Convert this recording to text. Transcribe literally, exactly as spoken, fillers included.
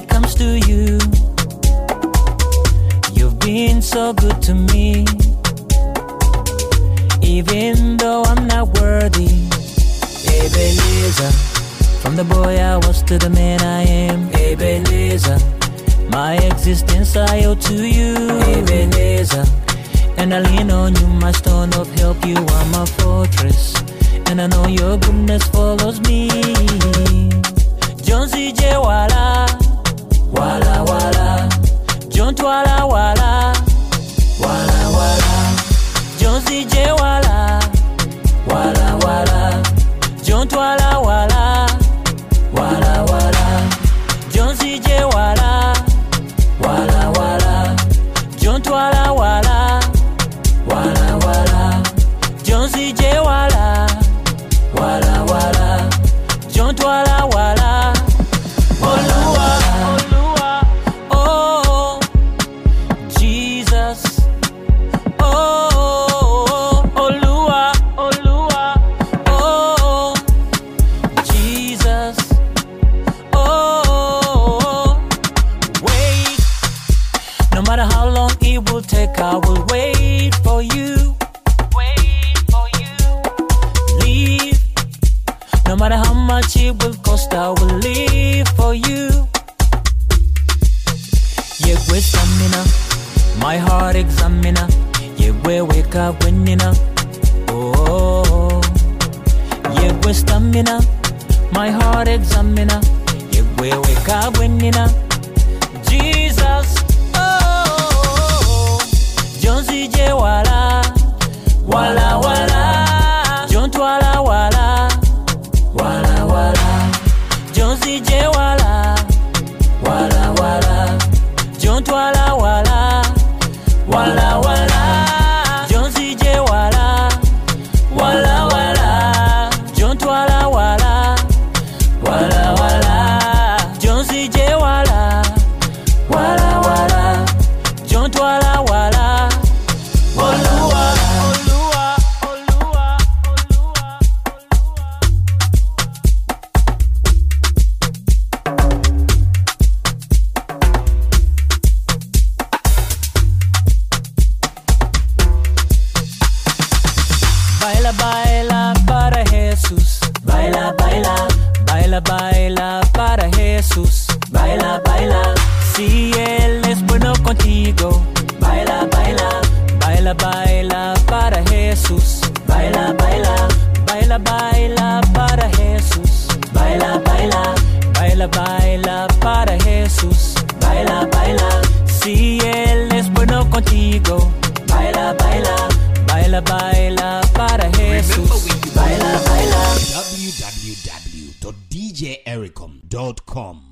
it comes to you. You've been so good to me. Even though I'm not worthy. Ebenezer, from the boy I was to the man I am. Ebenezer, my existence I owe to you. Ebenezer, and I lean on you, my stone of help. You are my fortress, and I know your goodness follows me. John C J Wala, Wala Wala, John Twala Wala, Wala Wala, John C J Wala, Wala Wala, John Twala Wala, Wala Wala, John C J Wala, Wala Wala, John Twala Wala, Wala Wala, John C J Wala, Wala Wala, John Twala Wala, Oluwa, Oluwa, oh, Jesus, oh, Oluwa, Oluwa, oh, Jesus, oh, wait, no matter how long it will take, I will wait for you, wait for you, leave, no matter how much it will cost, I will live for you. Yegwe stamina, my heart examiner. Yegwe wake up winning. Oh, Yegwe stamina, my heart examiner. Yegwe wake up winning. Jesus, oh, John C J Wala, Wala Wala, John Twala Wala, Wala Wala, John C J Wala, Wala Wala, John Twala Wala, Wala Wala, John C J Wala, Wala Wala, John Twala Wala, Wala Wala, John C J Wala, Wala Wala, John Twala Wala, Oluwa, Oluwa, Oluwa, Oluwa, Baila, baila para Jesús. Baila, baila. Baila, baila para Jesús. Baila, baila. Si Él es bueno contigo. Baila, baila. Baila, baila para Jesús. Baila, baila. Baila, baila para Jesús. Baila, baila. Baila, baila para Jesús. Baila, baila. Si Él es bueno contigo. Baila, baila. Baila, baila para Jesús. Baila, baila. w w w dot d j ericom dot com